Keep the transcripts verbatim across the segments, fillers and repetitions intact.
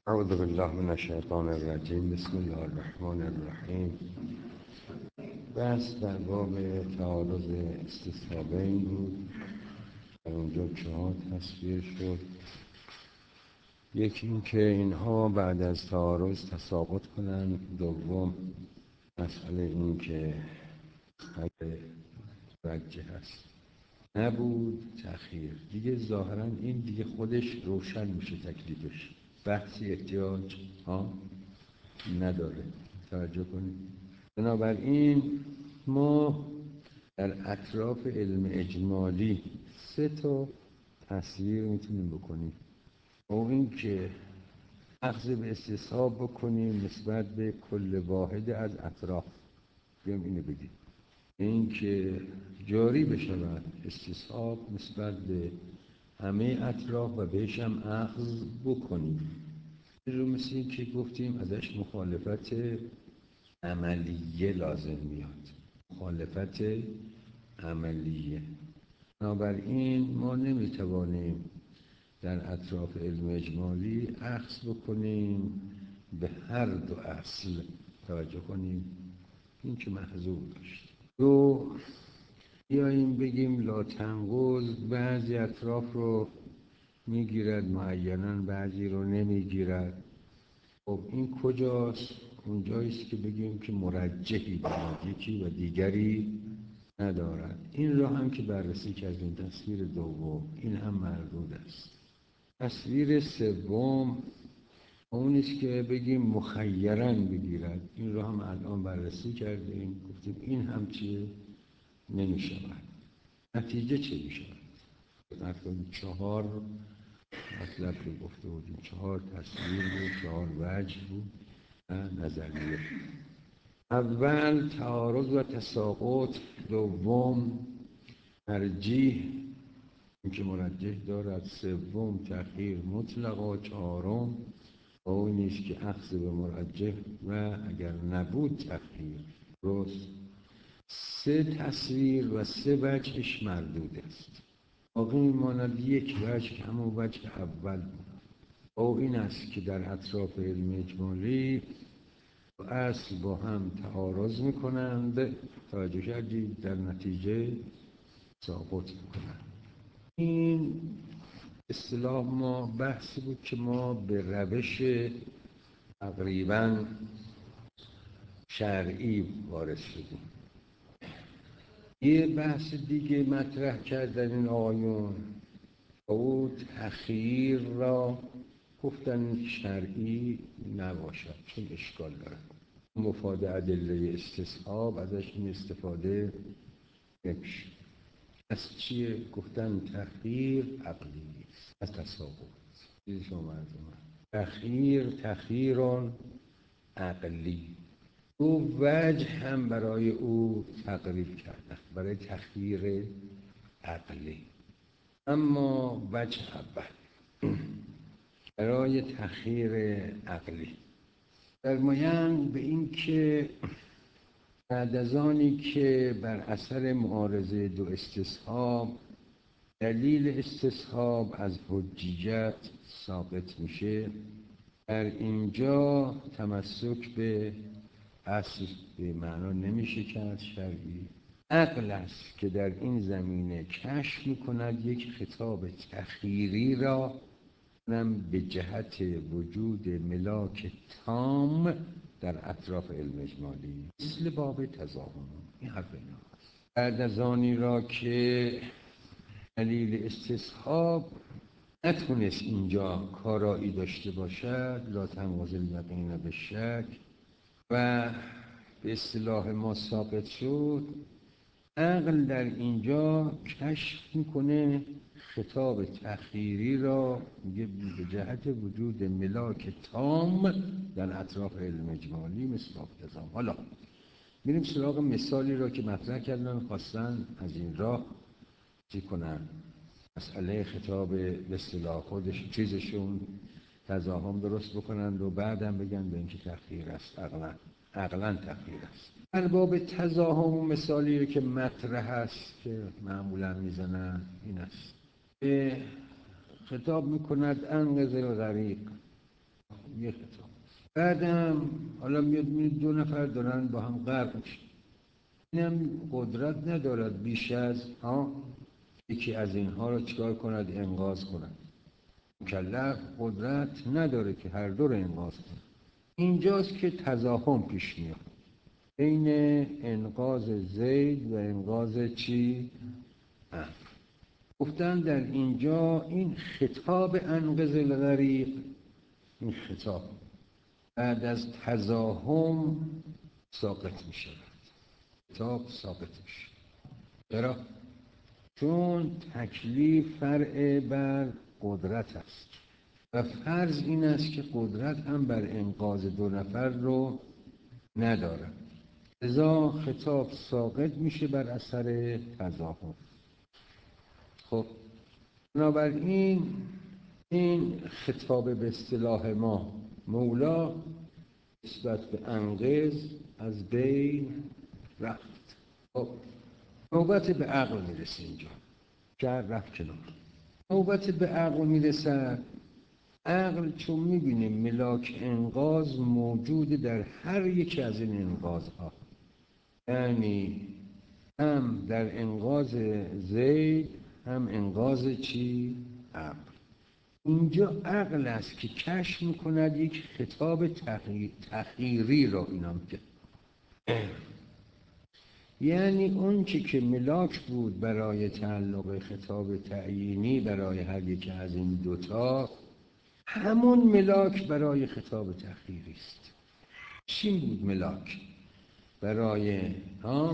اعوذ بالله من الشیطان الرجیم. بسم الله الرحمن الرحیم. بحث در باب تعارض استصحابین بود. در اونجا چهار تصویر شد. یکی این که اینها بعد از تعارض تساقط کنند. دوم مسئله این که اگه رجه هست نبود تأخیر. دیگه ظاهرا این دیگه خودش روشن میشه تکلیفش، بحثی احتیاج ها نداره. توجه کنید. بنابراین ما در اطراف علم اجمالی سه تا تصویر میتونیم بکنیم. او این که اخذ به استصحاب بکنیم نسبت به کل واحد از اطراف، بیام اینو بگیم. این که جاری بشود استصحاب نسبت به همه اطراف و بهش هم اخذ بکنیم. این رو مثل این که گفتیم ازش مخالفت عملیه لازم میاد. مخالفت عملیه. بنابراین ما نمیتوانیم در اطراف علم اجمالی اخذ بکنیم به هر دو اصل. توجه کنیم. این که محظور داشت. دو، بیاییم بگیم لا تنقض بعضی اطراف رو میگیرد معینا، بعضی رو نمیگیرد. خب این کجاست؟ اونجاییست که بگیم که مرجحی دارد یکی و دیگری ندارد. این را هم که بررسی کردیم. تصویر دوم این هم مردود است. تصویر سوم اونیست که بگیم مخیراً بگیرد. این را هم الان بررسی کردیم، گفتیم این هم چیه؟ نمیشود. نتیجه چه میشود؟ مثلا چهار مطلب رو گفته بودیم، چهار تصویر بود، چهار وجه بود و نظریه. اول تعارض و تساقط، دوم ترجیح که مرجح دارد، سوم تأخیر مطلقا، چهارم او نیست که اخذ به مرجح و اگر نبود تأخیر. درست. سه تصویر و سه وجهش مردود است. باقی میماند یک وجه که همون وجه اول بود. او این است که در اطراف علم اجمالی اصل با هم تعارض میکنند. توجه کردید؟ در نتیجه ساقط میکنند. این اصطلاح ما بحثی بود که ما به روش تقریبا شرعی وارد شدیم. یه بحث دیگه مطرح کردن این آیون او تأخیر را گفتن شرعی نباشد چون اشکال دارد. مفاد ادله استصحاب ازش این استفاده نمیشه. از چیه؟ گفتن تأخیر عقلی است، از تساقط. چیزی شما مردم تأخیر تأخیران عقلی. دو وجه هم برای او تقریب کردن برای تأخیر عقلی. اما وجه اول برای تأخیر عقلی فرمایند به این که بعد از آنی که بر اثر معارضه دو استصحاب دلیل استصحاب از حجیت ثابت میشه، در اینجا تمسک به اصل به معنا نمیشه کرد شرعی. عقل است که در این زمینه کشف میکند یک خطاب تأخیری را نم به جهت وجود ملاک تام در اطراف علم اجمالی مثل باب تضامن. این حرف ایناست. بعد از آنی را که دلیل استصحاب نتونست اینجا کارایی داشته باشد، لا تنقض الیقین بالشک، و به اصطلاح ما ثابت شد، عقل در اینجا کشف میکنه خطاب تأخیری را، میگه به جهت وجود ملاک تام در اطراف علم اجمالی مثل تضامن. حالا میریم سراغ مثالی را که مطرح کردن، خواستن از این راه چی کنن؟ مسئله خطاب به اصطلاح خودش چیزشون تضاهم درست بکنند و بعدم بگن به اینکه تأخیر است. عقلا عقلا تأخیر است. در باب تضاهم و مثالی که مطرح است که معمولا میزنن این است. خطاب میکند انقذ الغریق، یه خطاب. بعدم حالا میاد میبینید دو نفر دارن با هم غرق میشن، اینم قدرت ندارد بیش از ها یکی از اینها رو چیکار کند؟ انقاذ کند. مکلف قدرت نداره که هر دو رو انقاذ کند. اینجاست که تضاهم پیش میاد بین انقاذ زید و انقاذ چی؟ عمرو. گفتن در اینجا این خطاب انقذ الغریق، این خطاب بعد از تضاهم ساقط می شود. خطاب ساقط میشه. چرا؟ چون تکلیف فرع بر قدرت است و فرض این است که قدرت هم بر انقاذ دو نفر رو ندارد، لذا خطاب ساقط میشه بر اثر تضاهم. خب بنابراین این خطاب به اصطلاح ما مولا نسبت به انقذ از بین رفت. خب نوبت به عقل میرسه اینجا، شهر رفت کنار. نوبت به عقل میرسه. عقل چون میبینه ملاک انقاذ موجود در هر یک از این انقاذها، یعنی هم در انقاذ زید هم انقاذ چی؟ عمرو. اینجا عقل است که کشف میکند یک خطاب تخییری را اینا میگه، یعنی اون چی که ملاک بود برای تعلق خطاب تعیینی برای هر یک از این دوتا، همون ملاک برای خطاب تخییری است. چی بود ملاک برای ها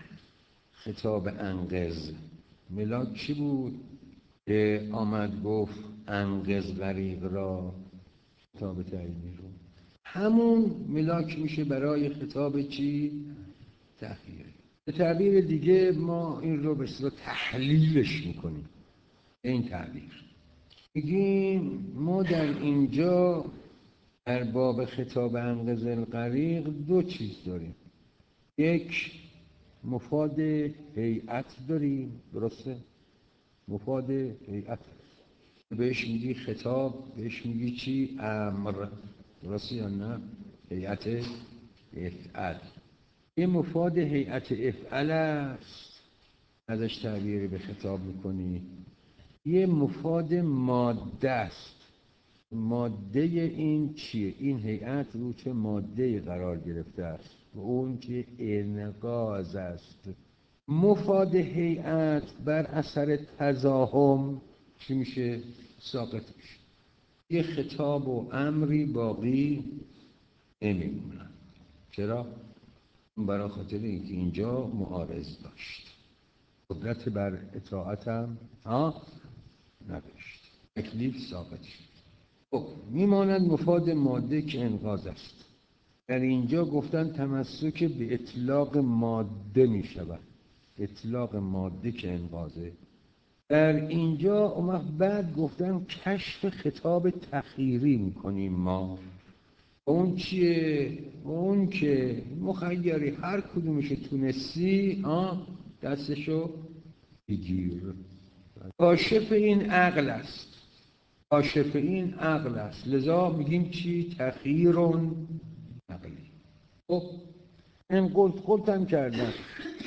خطاب انقذ؟ ملاک چی بود که آمد گفت انقذ غریق را، خطاب تعیینی رو؟ همون ملاک میشه برای خطاب چی؟ تخییری. به تعبیر دیگه ما این رو به اصطلاح تحلیلش میکنیم. این تعبیر میگیم ما در اینجا در باب خطاب انقذ الغریق دو چیز داریم. یک مفاد هیئت داریم، درسته؟ مفاد هیئت بهش میگی خطاب، بهش میگی چی؟ امر، درسته یا نه؟ هیئت افعل. این مفاد هیئت افعل است، ازش تعبیر به خطاب میکنی. یه مفاد ماده است. ماده این چیه؟ این هیئت رو چه ماده قرار گرفته است و اون که انقاذ است. مفاد هیئت بر اثر تضاهم چی میشه؟ ساقط میشه. یه خطاب و امری باقی نمیمونه. چرا؟ برای خاطر اینکه اینجا معارض داشت، قدرت بر اطاعت هم ها نداشت، تکلیف ساقط شد. خب میماند مفاد ماده که انقاذ است. در اینجا گفتن تمسک به اطلاق ماده می شود، اطلاق ماده که انقاذه. در اینجا اومد بعد گفتن کشف خطاب تخییری میکنیم ما. اون چیه؟ اون که مخیری هر کدومش تونستی آه دستشو بگیر. کاشف این عقل است، کاشف این عقل است، لذا میگیم چی؟ تخییرون عقلی. خب این قلت قلتم کردن.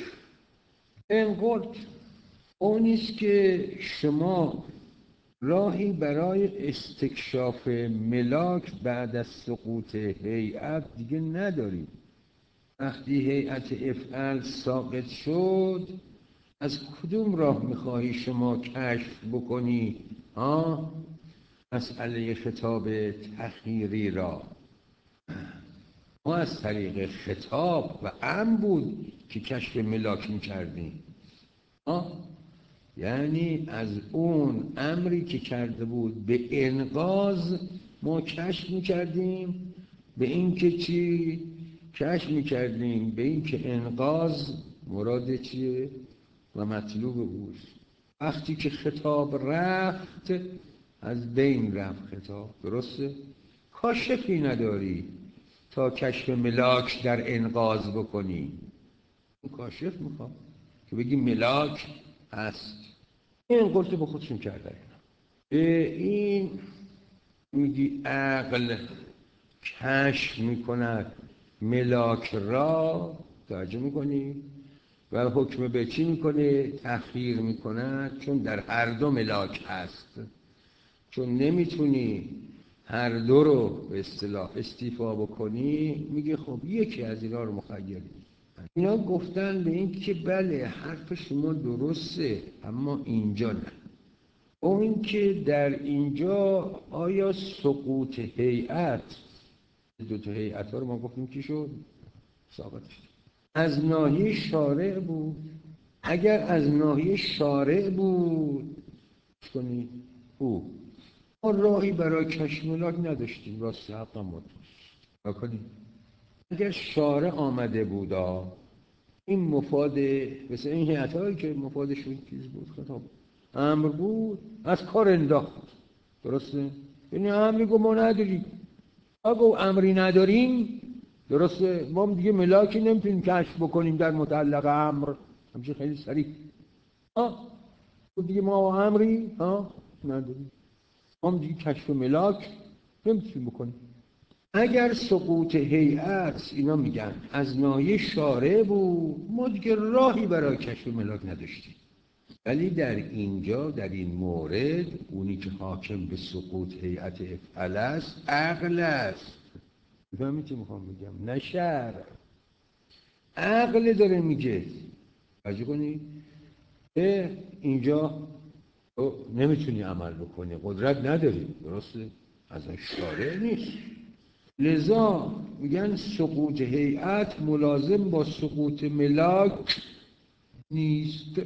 این قلت اون نیست که شما راهی برای استکشاف ملاک بعد از سقوط هیئت دیگه ندارید. وقتی هیئت افعال ساقط شد، از کدوم راه میخواهی شما کشف بکنی ها مسئله خطاب تخییری را؟ ما از طریق خطاب و امر بود که کشف ملاک میکردیم. ها یعنی از اون امری که کرده بود به انقاذ ما کشف میکردیم به این که چی؟ کشف میکردیم به این که انقاذ مراد چیه و مطلوب اوست. وقتی که خطاب رفت از بین رفت خطاب، درسته؟ کاشفی نداری تا کشف ملاک در انقاذ بکنی. کاشف میخوام که بگی ملاک هست. این قلت با خودشون کردن. به این میگی عقل کشف میکند ملاک را، توجه میکنی؟ و حکم به چی میکنه؟ تخییر میکند، چون در هر دو ملاک هست، چون نمیتونی هر دو رو به اصطلاح استیفا بکنی، میگه خب یکی از اینا رو مخیر. اینا گفتن به این که بله حرف شما درسته، اما اینجا نه. اون این که در اینجا آیا سقوط هیئت، دو تا هیئت ها رو ما گفتیم کی شد؟ ساقط شد. از ناحیه شارع بود. اگر از ناحیه شارع بود کنی او ما راهی برای کشف ملاک نداشتیم، راست حقا بود کنیم. اگر شارع آمده بودا این مفاد مثل این هیئت هایی که مفادشون چیز بود، خطاب امر بود، از کار انداخت. درسته؟ یعنی امری گو ما نداریم، اگه امری نداریم، درسته، ما دیگه ملاکی نمیتونیم کشف بکنیم در متعلق امر، همچه خیلی سریع ها دیگه ما امری ها نداریم، ما دیگه کشف ملاک نمیتونیم بکنیم. اگر سقوط هیئت اینا میگن از ناحیه شارع بود، ما دیگه راهی برای کشف ملاک نداشتیم. ولی در اینجا در این مورد اونی که حاکم به سقوط هیئت افعل است عقل است. بفهمی چی میخوام بگم؟ نه شرع، عقل داره میگه. توجه کنی به اینجا تو نمیتونی عمل بکنی، قدرت نداری، درسته؟ از شارع نیست. لذا میگن سقوط هیئت ملازم با سقوط ملاک نیست.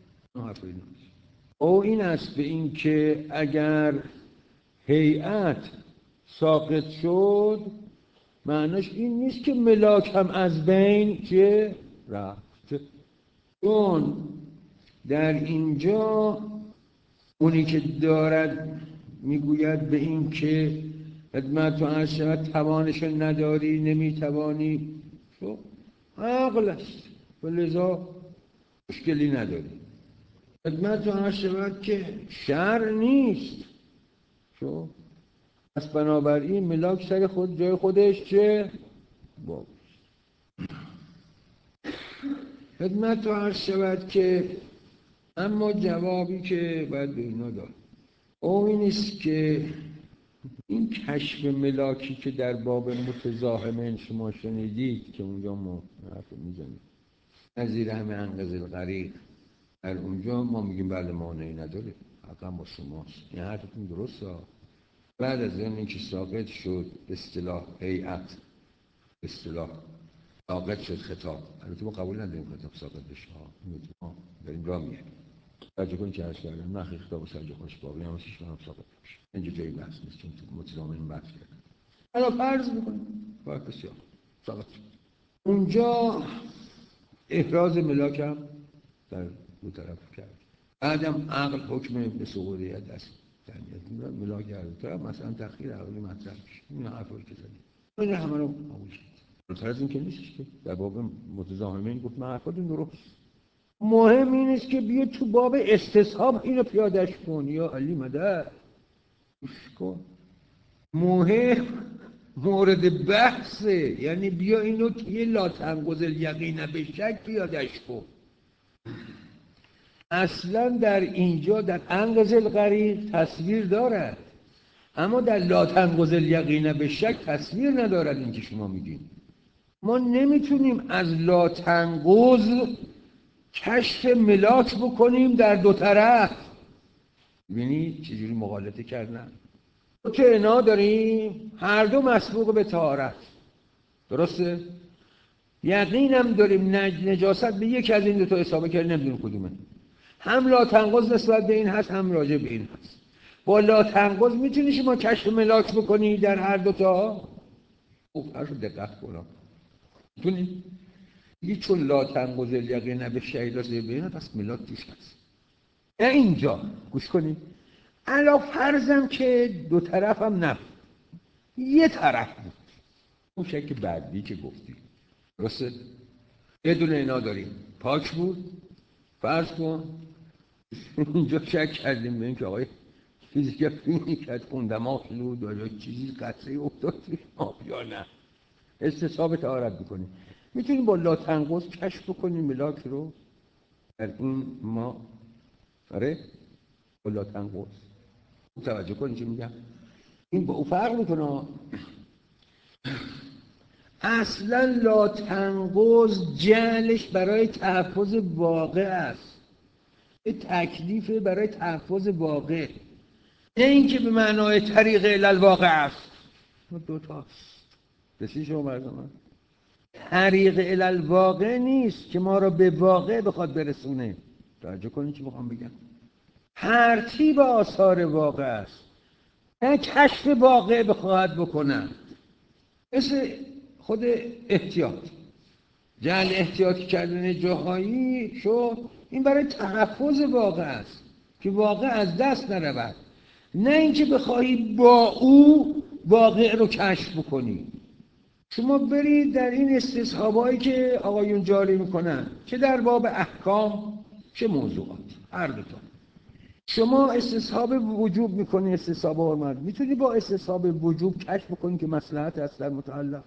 او این است به این که اگر هیئت ساقط شد معناش این نیست که ملاک هم از بین که رفت، چون در اینجا اونی که دارد میگوید به این که خدمت و عرض شود توانش نداری، نمیتوانی، تو عقل است و لذا مشکلی نداری. خدمت و عرض شود که شرع نیست، تو پس بنابراین ملاک سر خود جای خودش چه؟ با خدمت و عرض شود که اما جوابی که باید به اینا داد او این است که این کشف ملاکی که در باب متزاحمین شما شنیدید که اونجا ما حرف میزنیم نظیر همه انقذ الغریق، در اونجا ما میگیم بله مانعی نداره، حقا با شماست، این حرفتون درسته. بعد از این که ساقط شد اصطلاح هیئت، اصطلاح ساقط شد خطاب، البته ما قبول نداریم خطاب ساقط بشه، ما داریم راه میگیم توجه کنید که عرض کردم نخی خطاب سرجا خوش باقی هم هستیش هم ساقط بشه، اینجا جایی بحث نیست چون متضامن بحث کردن. حالا فرض میکنیم باید بسیار ساقط شد، اونجا احراز ملاک هم در دو طرف کرد، بعدم عقل حکم به سقوط هیئت است تنیت ملاک کرد طرف مثلا تخییر عقلی مطرح میشه. این حرفایی که زدیم این همه رو قبول شد. فرض این که نیستش که در باب متضامنین گفت من حرفاتون درست، مهم این است که بیا تو باب استصحاب اینو پیادهش کن یا علی مدد گوش کن، مهم مورد بحثه، یعنی بیا اینو که یه لا تنقض الیقین به شک پیادهش کن. اصلا در اینجا در انقذ الغریق تصویر دارد، اما در لا تنقض الیقین به شک تصویر ندارد. این که شما میگین ما نمیتونیم از لا تنقض کشف ملاک بکنیم در دو طرف. ببینید چجوری مغالطه کردن. تو که انا داریم هر دو مسبوق به طهارت، درسته؟ یقینم داریم نجاست به یکی از این دو تا اصابه کردیم، نمیدونیم کدومه. هم لا تنقض نسبت به این هست، هم راجع به این هست. با لا تنقض میتونی شما کشف ملاک بکنی در هر دو تا؟ خوب هر رو دقت کنم میتونی؟ یه چون لا تنقض الیقین به شک راجع به این هست، پس ملاک توش هست. نه اینجا گوش کنید، علا فرضم که دو طرف هم نبود، یه طرف بود، اون شک بعدی که گفتیم، درسته؟ یه دونه اینا داریم پاک بود، فرض کن اینجا شک کردیم به این که آقای فیزیک فیزیک خوندم آخلود یا چیزی قطعی افتاد یا نه. استصحاب طهارت میکنیم. میتونیم با لاتنقوس کشف بکنیم ملاک رو در این ما. آره با لاتنقوس توجه کنید چی میگم. این با او فرق میکنه. اصلا لاتنقوس جعلش برای تحفظ واقع است، تکلیف برای تحفظ واقع، نه اینکه به معنای طریق الالواقع است. دو تاست. بسی شما مردم طریق الالواقع نیست که ما را به واقع بخواد برسونه. توجه کنید چی میخوام بگم. ترتیب آثار واقع است، نه کشف واقع بخواهد بکنم. مثل خود احتیاط، جعل احتیاطی کردن جاهایی شو، این برای تحفظ واقع است که واقع از دست نرود، نه اینکه بخواهی با او واقع رو کشف بکنی. شما برید در این استصحابایی که آقایون جاری میکنن، چه در باب احکام چه موضوعات، هر دو تا شما استصحاب وجوب میکنی، استصحاب حرمت، میتونی با استصحاب وجوب کشف بکنی که مصلحت است در متعلق.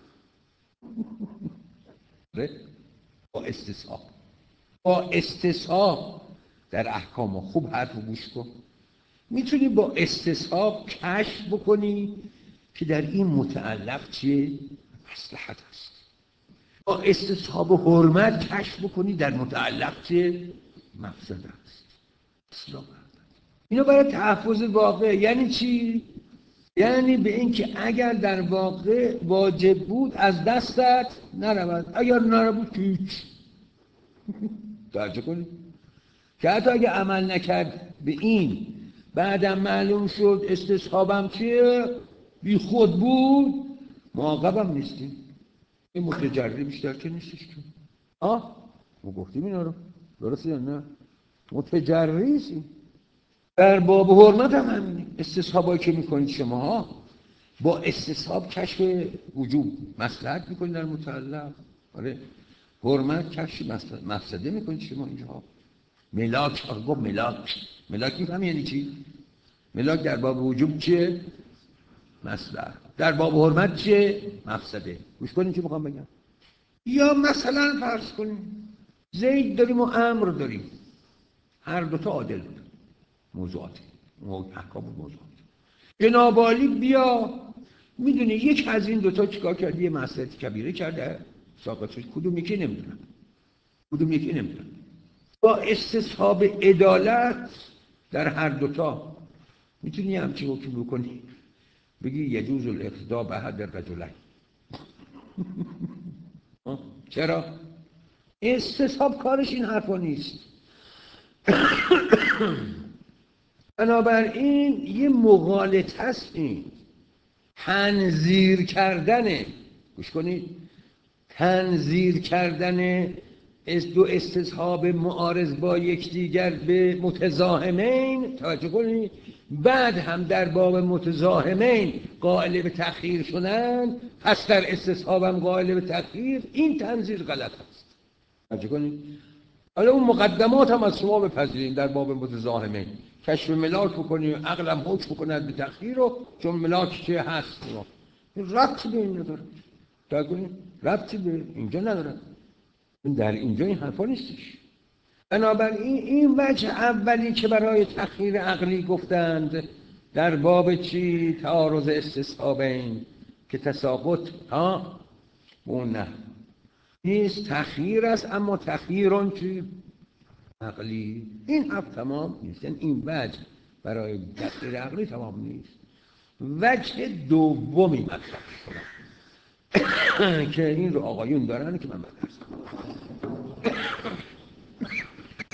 با استصحاب با استصحاب در احکام خوب حرف رو گوش کن. میتونی با استصحاب کشف بکنی که در این متعلق چیه مصلحت است. با استصحاب حرمت کشف بکنی در متعلق چیه مفسده است. اصلاح اینو برای تحفظ واقع. یعنی چی؟ یعنی به این که اگر در واقع واجب بود از دستت نرود، اگر نرود هیچ. توجه کنید که حتی اگه عمل نکرد به این، بعدم معلوم شد استصحابم چیه بی خود بود، معاقبم نیستیم. این متجری بیشتر که نیستش که آه ما گفتیم اینا رو درسته یا نه؟ متجریسیم. در باب حرمت هم همینه. استصحابایی که میکنید شما ها با استصحاب کشف وجوب مصلحت میکنید در متعلق. آره حرمت کشف مفسده میکنید شما اینجا. ملاک آقا ملاک ملاک میفهمی یعنی چی؟ ملاک در باب وجوب چیه؟ مصلحت. در باب حرمت چیه؟ مفسده. گوش کنید چی میخوام بگم. یا مثلا فرض کنیم زید داریم و امر داریم، هر دوتا عادل بود موضوعاتی احکام و موضوعات. جناب عالی بیا میدونی یک از این دوتا چیکار کرده، یه معصیت کبیره کرده، ساقط شد. کدوم یکی نمیدونم کدوم یکی نمیدونم با استصحاب عدالت در هر دوتا میتونی همچین حکم بکنی، بگی یجوز الاقتداء باحد الرجلین. چرا؟ استصحاب کارش این حرفا نیست. بنابراین یه مغالطه است. این تنظیر کردنه، گوش کنید، تنظیر کردن دو استصحاب معارض با یکدیگر به متزاحمین. توجه کنید بعد هم در باب متزاحمین قائل به تأخیر شدن، پس در استصحابم قائل به تأخیر. این تنظیر غلط است. توجه کنید. حالا اون مقدمات هم از شما بپذیریم. در باب متزاحمین کشف ملاک بکنیم، عقلم حکم بکند به تأخیر رو، چون ملاک چه هست ربطی به این نداره. توجه کنید ربطی به اینجا نداره. در اینجا این حرفا نیستش. بنابراین این وجه اولی که برای تأخیر عقلی گفتند در باب چی؟ تعارض استصحابین که تساقط ها اون نه نیست، تأخیر است، اما تأخیرون چی؟ عقلی. این حرف تمام نیست. یعنی این وجه برای تأخیر عقلی تمام نیست. وجه دومی مطرح شد که این رو آقایون دارن که من مطرح